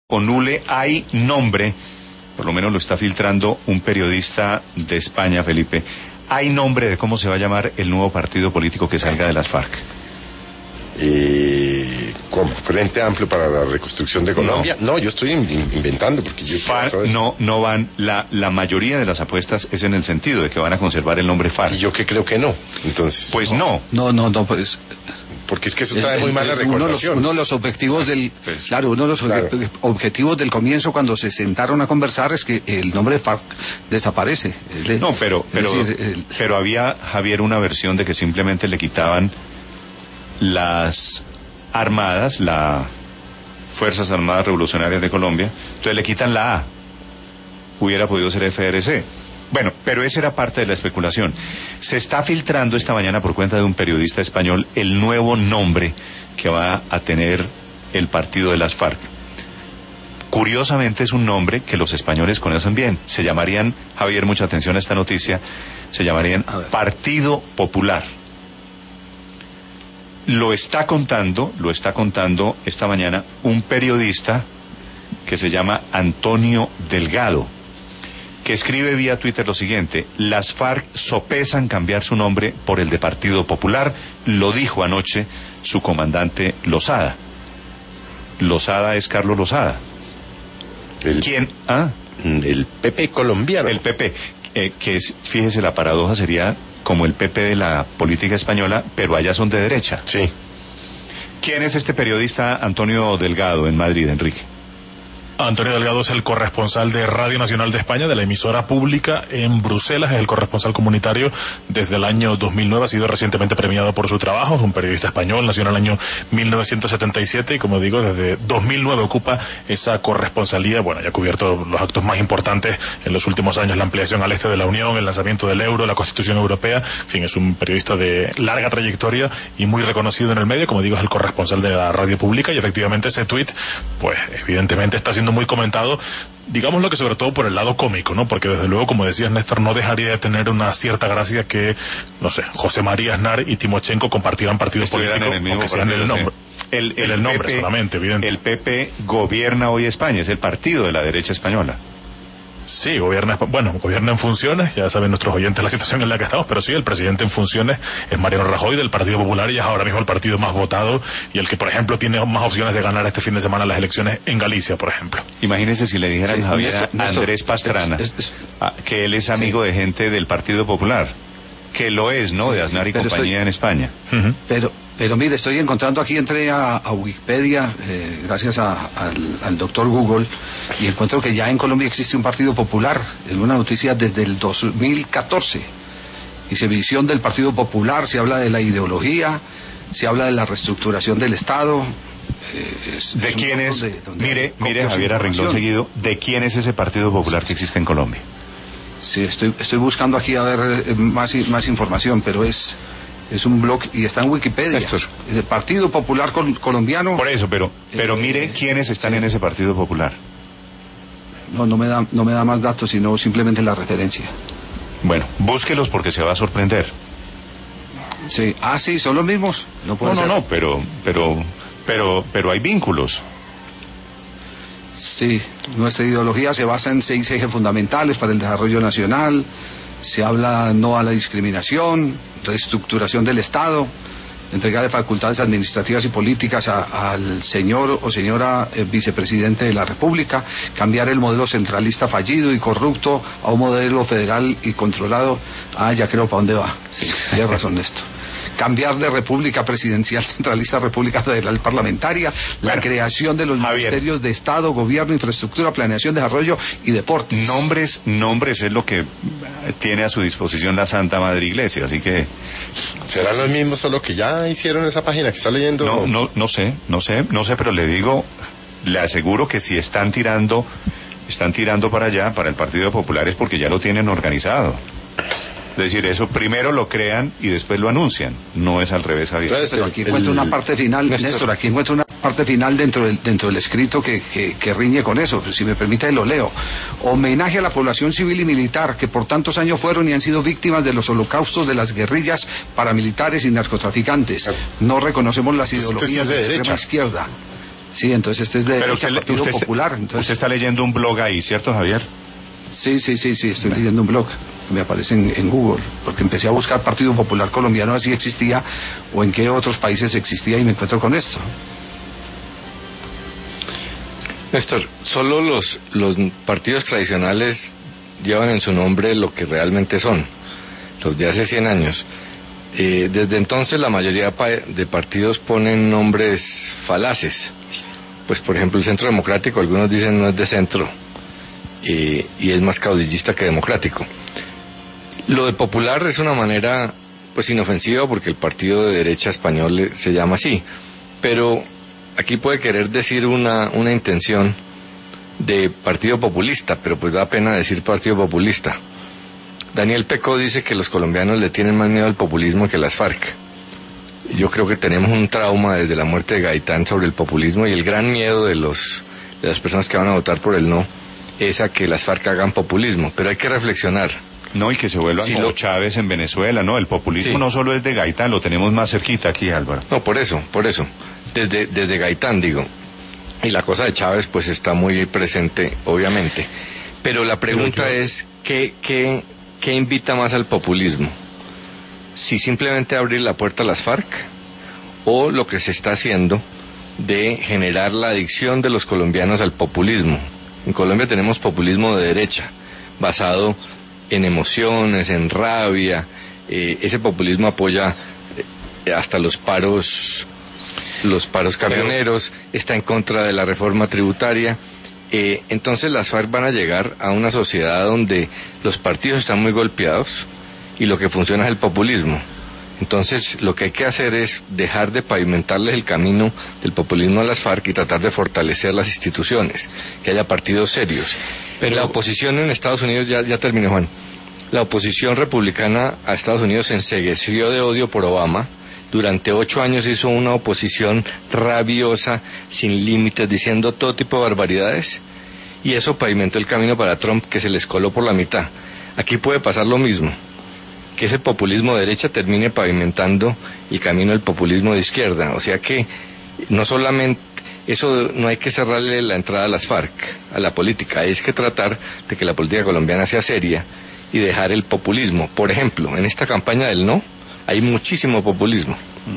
Onule, hay nombre, por lo menos lo está filtrando un periodista de España, Felipe, hay nombre de cómo se va a llamar el nuevo partido político que salga de las FARC. ¿Cómo? ¿Frente Amplio para la Reconstrucción de Colombia? No, yo estoy inventando porque yo FARC no van, la mayoría de las apuestas es en el sentido de que van a conservar el nombre FARC. Y yo que creo que no, entonces. Pues no, pues... Porque es que eso trae muy mala recordación. Uno de los objetivos objetivos del comienzo cuando se sentaron a conversar es que el nombre de FARC desaparece. No, pero había, Javier, una versión de que simplemente le quitaban las armadas, las Fuerzas Armadas Revolucionarias de Colombia, entonces le quitan la A. Hubiera podido ser FRC. Bueno, pero esa era parte de la especulación. Se está filtrando esta mañana por cuenta de un periodista español el nuevo nombre que va a tener el partido de las FARC. Curiosamente es un nombre que los españoles conocen bien. Se llamarían, Javier, mucha atención a esta noticia, se llamarían Partido Popular. Lo está contando esta mañana un periodista que se llama Antonio Delgado, que escribe vía Twitter lo siguiente: las FARC sopesan cambiar su nombre por el de Partido Popular, lo dijo anoche su comandante Losada. Losada es Carlos Losada. ¿Quién? El PP colombiano. El PP, que es, fíjese, la paradoja sería como el PP de la política española, pero allá son de derecha. Sí. ¿Quién es este periodista Antonio Delgado en Madrid, Enrique? Antonio Delgado es el corresponsal de Radio Nacional de España, de la emisora pública en Bruselas, es el corresponsal comunitario desde el año 2009, ha sido recientemente premiado por su trabajo, es un periodista español, nació en el año 1977 y, como digo, desde 2009 ocupa esa corresponsalía. Bueno, ya ha cubierto los actos más importantes en los últimos años, la ampliación al este de la Unión, el lanzamiento del euro, la Constitución Europea, en fin, es un periodista de larga trayectoria y muy reconocido en el medio, como digo, es el corresponsal de la radio pública y efectivamente ese tuit, pues evidentemente está siendo muy comentado, digámoslo que sobre todo por el lado cómico, ¿no? Porque desde luego, como decías, Néstor, no dejaría de tener una cierta gracia que, no sé, José María Aznar y Timochenko compartieran partidos políticos, aunque sean el nombre. El nombre PP, solamente, evidente. El PP gobierna hoy España, es el partido de la derecha española. Sí, gobierna en funciones, ya saben nuestros oyentes la situación en la que estamos, pero sí, el presidente en funciones es Mariano Rajoy del Partido Popular y es ahora mismo el partido más votado y el que, por ejemplo, tiene más opciones de ganar este fin de semana las elecciones en Galicia, por ejemplo. Imagínense si le dijeran, Javier, a Andrés Pastrana que él es amigo de gente del Partido Popular, que lo es, ¿no?, de Aznar y compañía en España. Pero mire, estoy encontrando aquí, entré a Wikipedia, gracias al doctor Google, y encuentro que ya en Colombia existe un Partido Popular, en una noticia desde el 2014. Dice visión del Partido Popular, se habla de la ideología, se habla de la reestructuración del Estado. ¿De quién es? Mire, Javier, a renglón seguido, ¿de quién es ese Partido Popular que existe en Colombia? Sí, estoy buscando aquí a ver más información, pero es un blog y está en Wikipedia. El Partido Popular Colombiano. Por eso, pero mire quiénes están en ese Partido Popular. No me da más datos, sino simplemente la referencia. Bueno, búsquelos porque se va a sorprender. Sí, sí, son los mismos. No, pero hay vínculos. Sí, nuestra ideología se basa en 6 ejes fundamentales para el desarrollo nacional. Se habla no a la discriminación, reestructuración del Estado, entrega de facultades administrativas y políticas al señor o señora vicepresidente de la República, cambiar el modelo centralista fallido y corrupto a un modelo federal y controlado. Ya creo para dónde va. Sí, tienes razón, Néstor. Cambiar de república presidencial centralista a república federal parlamentaria, la creación de los ministerios de Estado, Gobierno, Infraestructura, Planeación, Desarrollo y Deportes. Nombres es lo que tiene a su disposición la Santa Madre Iglesia, así que... ¿Serán los mismos solo que ya hicieron esa página que está leyendo? No sé, pero le aseguro que si están tirando para allá, para el Partido Popular, es porque ya lo tienen organizado. Es decir, eso primero lo crean y después lo anuncian. No es al revés, Javier. Pero aquí encuentro una parte final, Néstor, aquí encuentro una parte final dentro del escrito que riñe con eso. Si me permite, lo leo. Homenaje a la población civil y militar que por tantos años fueron y han sido víctimas de los holocaustos de las guerrillas paramilitares y narcotraficantes. No reconocemos las ideologías de extrema izquierda. Sí, entonces este es de Pero Partido Popular. Entonces... Usted está leyendo un blog ahí, ¿cierto, Javier? Sí, estoy leyendo un blog, me aparece en Google, porque empecé a buscar Partido Popular Colombiano, así existía, o en qué otros países existía, y me encuentro con esto. Néstor, solo los partidos tradicionales llevan en su nombre lo que realmente son, los de hace 100 años. Desde entonces la mayoría de partidos ponen nombres falaces. Pues por ejemplo el Centro Democrático, algunos dicen no es de centro, y es más caudillista que democrático. Lo de popular es una manera pues inofensiva porque el partido de derecha español se llama así, pero aquí puede querer decir una intención de partido populista, pero pues da pena decir partido populista. Daniel Pecó dice que los colombianos le tienen más miedo al populismo que a las FARC. Yo creo que tenemos un trauma desde la muerte de Gaitán sobre el populismo, y el gran miedo de las personas que van a votar por el no es a que las FARC hagan populismo, pero hay que reflexionar. No, y que se vuelvan como Chávez en Venezuela, ¿no? El populismo no solo es de Gaitán, lo tenemos más cerquita aquí, Álvaro. No, por eso. Desde Gaitán, digo. Y la cosa de Chávez, pues está muy presente, obviamente. Pero la pregunta es, ¿qué invita más al populismo? Si simplemente abrir la puerta a las FARC, o lo que se está haciendo de generar la adicción de los colombianos al populismo. En Colombia tenemos populismo de derecha, basado en emociones, en rabia. Ese populismo apoya hasta los paros camioneros, está en contra de la reforma tributaria. Entonces las FARC van a llegar a una sociedad donde los partidos están muy golpeados y lo que funciona es el populismo. Entonces lo que hay que hacer es dejar de pavimentarles el camino del populismo a las FARC y tratar de fortalecer las instituciones, que haya partidos serios. Pero la oposición en Estados Unidos, ya terminó, Juan, la oposición republicana a Estados Unidos se encegueció de odio por Obama. Durante 8 años hizo una oposición rabiosa, sin límites, diciendo todo tipo de barbaridades, y eso pavimentó el camino para Trump, que se les coló por la mitad. Aquí puede pasar lo mismo, que ese populismo de derecha termine pavimentando el camino del populismo de izquierda. O sea que no solamente eso, no hay que cerrarle la entrada a las FARC, a la política, hay que tratar de que la política colombiana sea seria y dejar el populismo. Por ejemplo, en esta campaña del no hay muchísimo populismo.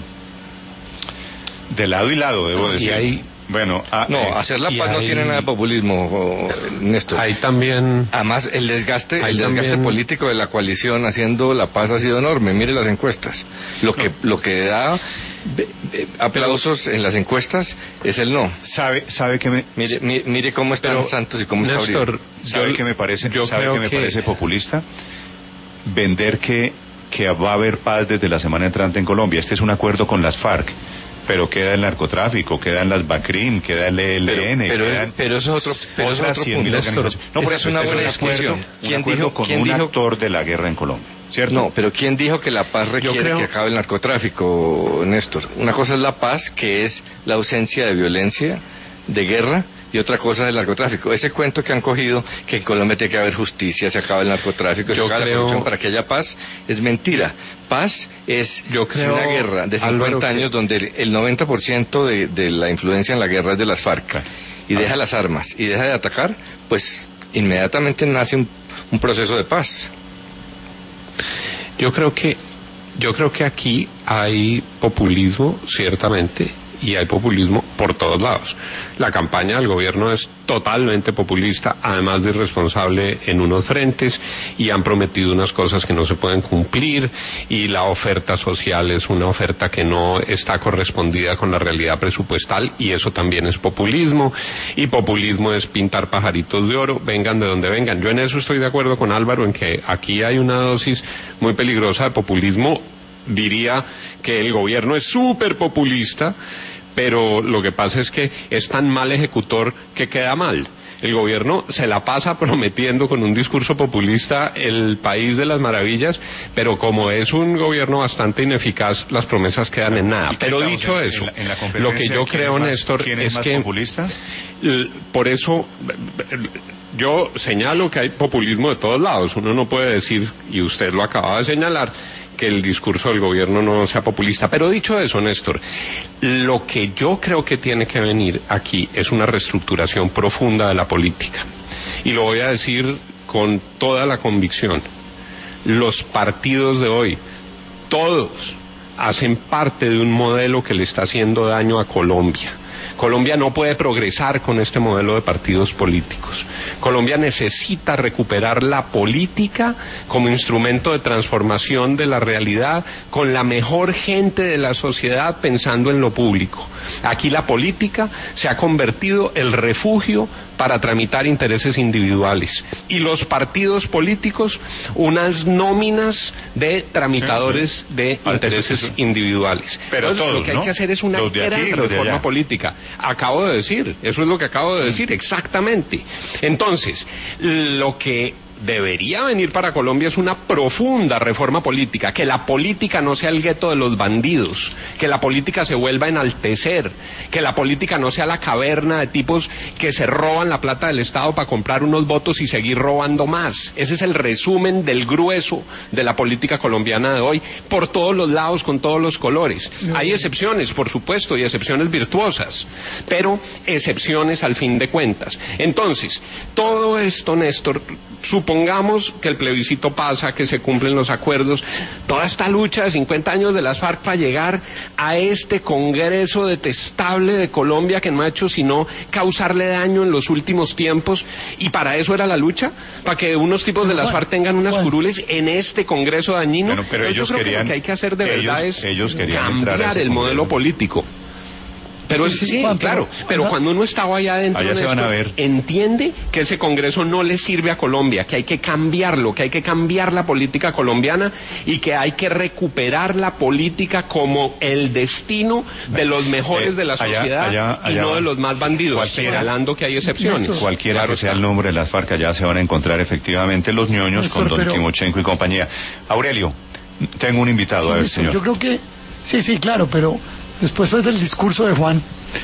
De lado y lado, debo decir. Bueno, hacer la paz no tiene nada de populismo, Néstor. Hay también... Además, el desgaste político de la coalición haciendo la paz ha sido enorme. Mire las encuestas. Lo que da aplausos en las encuestas es el no. ¿Sabe que mire cómo están Santos y cómo está Uribe. ¿Sabe qué me parece populista? Vender que va a haber paz desde la semana entrante en Colombia. Este es un acuerdo con las FARC, pero queda el narcotráfico, quedan las BACRIM, queda el ELN, pero eso es otro punto. No, por eso es una buena discusión. ¿Quién dijo con un actor de la guerra en Colombia? ¿Cierto? No, pero ¿quién dijo que la paz requiere que acabe el narcotráfico, Néstor? Una cosa es la paz, que es la ausencia de violencia, de guerra, y otra cosa es el narcotráfico. Ese cuento que han cogido, que en Colombia tiene que haber justicia, se acaba el narcotráfico, se acaba la corrupción para que haya paz, es mentira. Paz es una guerra de 50 años donde el 90% de la influencia en la guerra es de las FARC, y deja las armas y deja de atacar, pues inmediatamente nace un proceso de paz. Yo creo que aquí hay populismo, ciertamente, y hay populismo por todos lados. La campaña del gobierno es totalmente populista, además de irresponsable en unos frentes, y han prometido unas cosas que no se pueden cumplir, y la oferta social es una oferta que no está correspondida con la realidad presupuestal, y eso también es populismo, y populismo es pintar pajaritos de oro, vengan de donde vengan. Yo en eso estoy de acuerdo con Álvaro, en que aquí hay una dosis muy peligrosa de populismo. Diría que el gobierno es súper populista, pero lo que pasa es que es tan mal ejecutor que queda mal. El gobierno se la pasa prometiendo con un discurso populista el país de las maravillas, pero como es un gobierno bastante ineficaz, las promesas quedan en nada. Pero dicho eso, lo que yo creo, Néstor, es que populista? Por eso yo señalo que hay populismo de todos lados. Uno no puede decir, y usted lo acaba de señalar, que el discurso del gobierno no sea populista. Pero dicho eso, Néstor, lo que yo creo que tiene que venir aquí es una reestructuración profunda de la política. Y lo voy a decir con toda la convicción. Los partidos de hoy, todos, hacen parte de un modelo que le está haciendo daño a Colombia. Colombia no puede progresar con este modelo de partidos políticos. Colombia necesita recuperar la política como instrumento de transformación de la realidad, con la mejor gente de la sociedad pensando en lo público. Aquí la política se ha convertido en el refugio para tramitar intereses individuales, y los partidos políticos unas nóminas de tramitadores de intereses individuales. Pero entonces, todos, lo que hay ¿no? que hacer es una gran reforma política. Acabo de decir, eso es lo que acabo de decir, exactamente. Entonces, lo que debería venir para Colombia es una profunda reforma política, que la política no sea el gueto de los bandidos, que la política se vuelva a enaltecer, que la política no sea la caverna de tipos que se roban la plata del Estado para comprar unos votos y seguir robando más. Ese es el resumen del grueso de la política colombiana de hoy, por todos los lados, con todos los colores. Hay excepciones, por supuesto, y excepciones virtuosas, pero excepciones al fin de cuentas. Entonces, todo esto, Néstor, supongamos que el plebiscito pasa, que se cumplen los acuerdos, toda esta lucha de 50 años de las FARC para llegar a este Congreso detestable de Colombia, que no ha hecho sino causarle daño en los últimos tiempos, y para eso era la lucha, para que unos tipos de las FARC tengan unas curules en este Congreso dañino. Bueno, pero ellos yo creo querían, que lo que hay que hacer de verdad es cambiar el modelo político. Pero sí, claro, pero cuando uno estaba allá adentro, entiende que ese Congreso no le sirve a Colombia, que hay que cambiarlo, que hay que cambiar la política colombiana y que hay que recuperar la política como el destino de los mejores de la sociedad y no de los más bandidos, señalando que hay excepciones. Cualquiera que sea el nombre de las FARC, allá se van a encontrar efectivamente los ñoños con don Timochenko y compañía. Aurelio, tengo un invitado, a ver, señor. Yo creo que, sí, claro, pero después del discurso de Juan,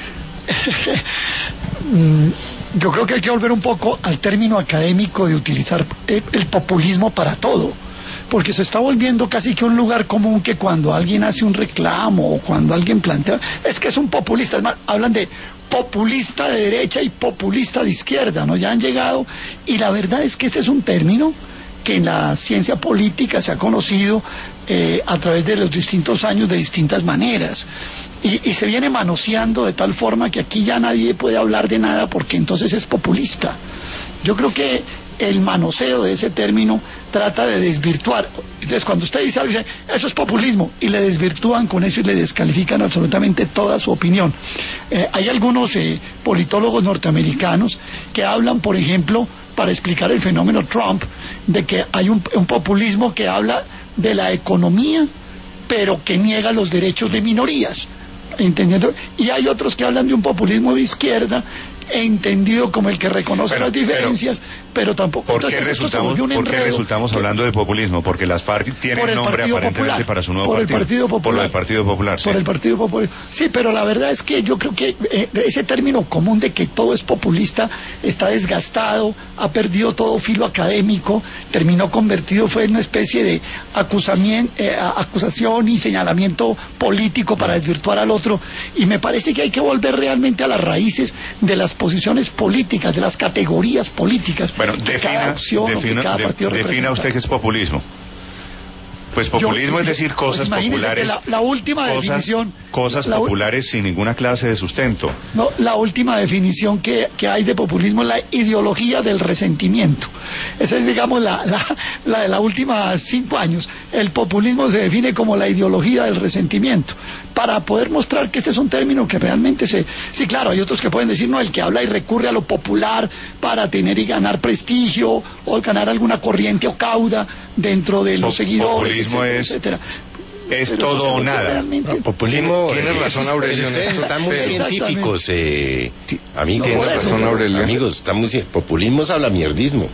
yo creo que hay que volver un poco al término académico de utilizar el populismo para todo, porque se está volviendo casi que un lugar común que cuando alguien hace un reclamo o cuando alguien plantea, es que es un populista. Es más, hablan de populista de derecha y populista de izquierda, ¿no? Ya han llegado, y la verdad es que este es un término que en la ciencia política se ha conocido a través de los distintos años de distintas maneras, y se viene manoseando de tal forma que aquí ya nadie puede hablar de nada porque entonces es populista. Yo creo que el manoseo de ese término trata de desvirtuar. Entonces, cuando usted dice algo, dice, eso es populismo, y le desvirtúan con eso y le descalifican absolutamente toda su opinión. Hay algunos politólogos norteamericanos que hablan, por ejemplo, para explicar el fenómeno Trump, de que hay un populismo que habla de la economía, pero que niega los derechos de minorías, ¿entendiendo? Y hay otros que hablan de un populismo de izquierda, entendido como el que reconoce las diferencias, pero tampoco. ¿Por qué resultamos hablando de populismo? Porque las FARC tienen nombre aparentemente para su nuevo partido. Por el Partido Popular. Por el Partido Popular. Sí, pero la verdad es que yo creo que ese término común de que todo es populista está desgastado, ha perdido todo filo académico, fue una especie de acusación y señalamiento político para desvirtuar al otro, y me parece que hay que volver realmente a las raíces de las posiciones políticas, de las categorías políticas. Bueno, defina usted qué es populismo. Pues populismo es decir cosas populares. La última definición. Cosas populares sin ninguna clase de sustento. No, la última definición que hay de populismo es la ideología del resentimiento. Esa es, digamos, la de la última 5 años. El populismo se define como la ideología del resentimiento, para poder mostrar que este es un término que realmente sí, claro, hay otros que pueden decir, no, el que habla y recurre a lo popular para tener y ganar prestigio, o ganar alguna corriente o cauda dentro de los seguidores, etcétera. Es todo o nada. Populismo, tiene razón Aurelio. Ustedes están muy científicos, amigos. Tiene razón Aurelio. Amigos, populismo es hablamierdismo.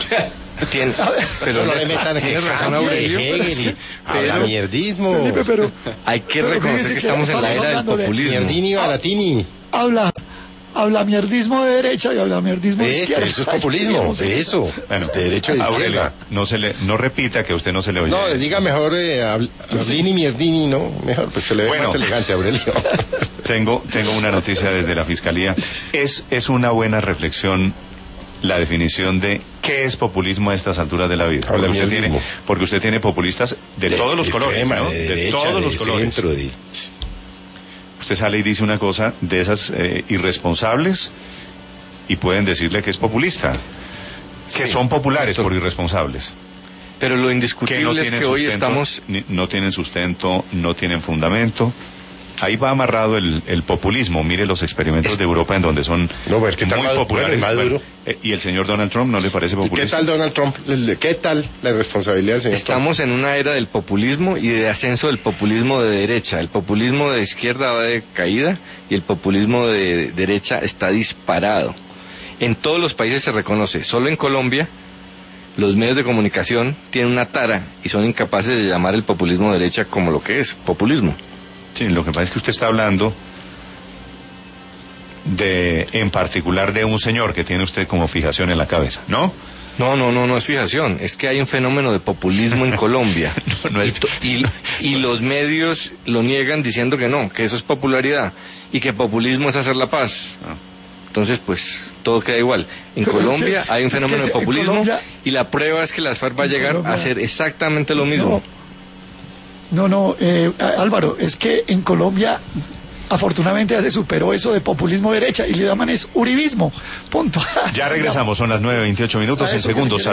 Pero tiene razón Aurelio. Hablamierdismo. Hay que reconocer que estamos en la era del populismo. Mierdini Baratini. Habla habla mierdismo de derecha y habla mierdismo de izquierda. Eso es populismo, eso. Bueno, de derecho de Aurelio, izquierda. no repita que a usted no se le oye. No, le diga mejor Hablini Mierdini, ¿no? Mejor, pues se le ve más elegante, Aurelio. Tengo una noticia desde la Fiscalía. Es una buena reflexión la definición de qué es populismo a estas alturas de la vida. Porque usted tiene populistas de todos los colores, ¿no? De todos los colores. Centro, Usted sale y dice una cosa de esas irresponsables y pueden decirle que es populista, que son populares por irresponsables. Pero lo indiscutible es que hoy estamos... No tienen sustento, no tienen fundamento. Ahí va amarrado el populismo. Mire los experimentos de Europa en donde son muy populares. ¿Y el señor Donald Trump no le parece populista? ¿Y qué tal Donald Trump? ¿Qué tal la responsabilidad del señor Estamos Trump? en una era del populismo y de ascenso del populismo de derecha. El populismo de izquierda va de caída y el populismo de derecha está disparado. En todos los países se reconoce. Solo en Colombia los medios de comunicación tienen una tara y son incapaces de llamar el populismo de derecha como lo que es, populismo. Sí, lo que pasa es que usted está hablando en particular de un señor que tiene usted como fijación en la cabeza, ¿no? No es fijación, es que hay un fenómeno de populismo en Colombia. Y los medios lo niegan diciendo que no, que eso es popularidad y que populismo es hacer la paz. Entonces, pues, todo queda igual. En Colombia hay un fenómeno de populismo y la prueba es que las FARC va a llegar a hacer exactamente lo mismo. Álvaro, es que en Colombia afortunadamente ya se superó eso de populismo derecha y le llaman es uribismo. Punto. Ya regresamos, son las 9:28 en segundos.